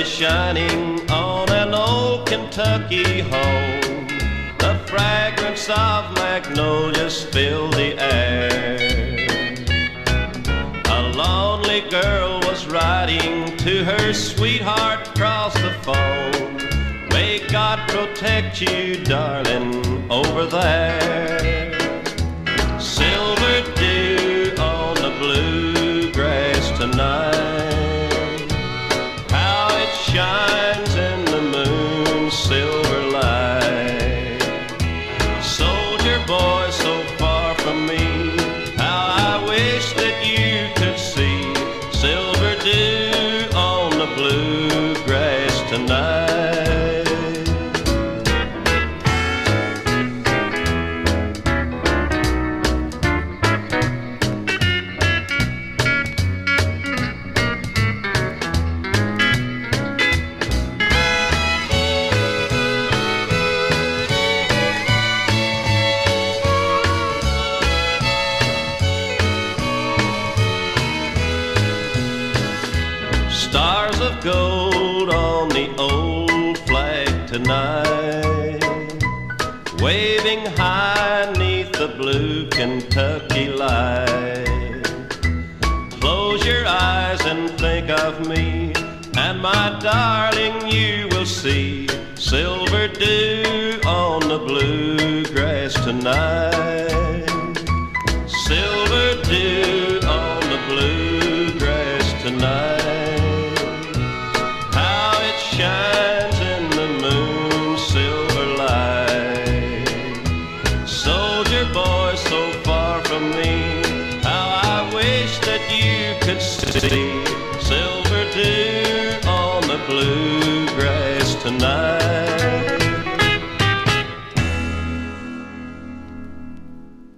is shining on an old Kentucky home. The fragrance of magnolias fill the air. A lonely girl was writing to her sweetheart across the phone. May God protect you, darling, over there. Silver dew on the bluegrass tonight, how it shines in the moon's silver light. Soldier boy so far from me, how I wish that you could see silver dew on the bluegrass tonight. Stars of gold on the old flag tonight, waving high 'neath the blue Kentucky light. Close your eyes and think of me, and my darling, you will see silver dew on the bluegrass tonight. Silver dew on the bluegrass tonight, shines in the moon's silver light. Soldier boy so far from me, how I wish that you could see silver dew on the bluegrass tonight.